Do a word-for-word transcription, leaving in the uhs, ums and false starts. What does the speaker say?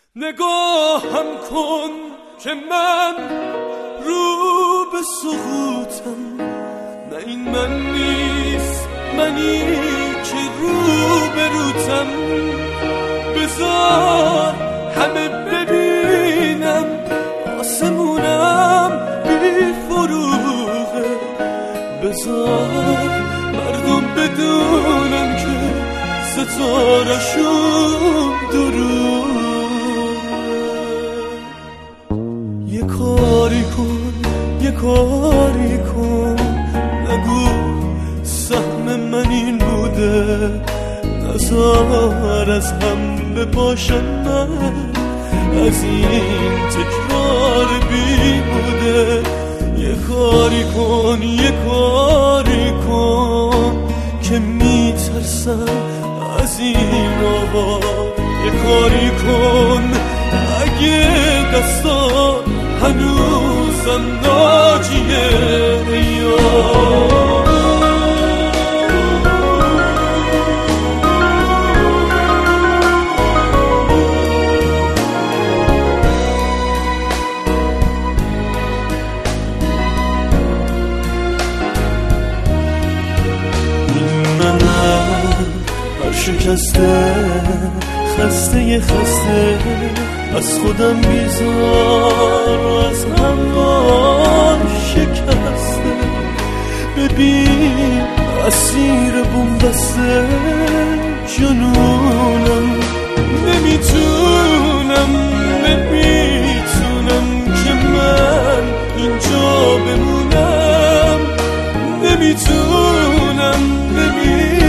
نگاهم کن که من رو به سقوطم، نه این من نیست منی که رو به روتم. بذار همه ببینم آسمونم بی فروغه، بذار مردم بدونم که ستاره‌شون دروغه. یه کاری کن یه کاری کن، نگو سهم من این بوده، نزار از هم بپاشم من از این تکرار بی بوده. یه کاری کن یه کاری کن که میترسم از این آوا. یه کاری کن اگه دستا هنوزم ناجیه یا شکسته خسته خسته از خودم بیزار و از هموار شکسته. ببین اسیر بومبسته جنونم، نمیتونم نمیتونم که من اینجا بمونم، نمیتونم نمیتونم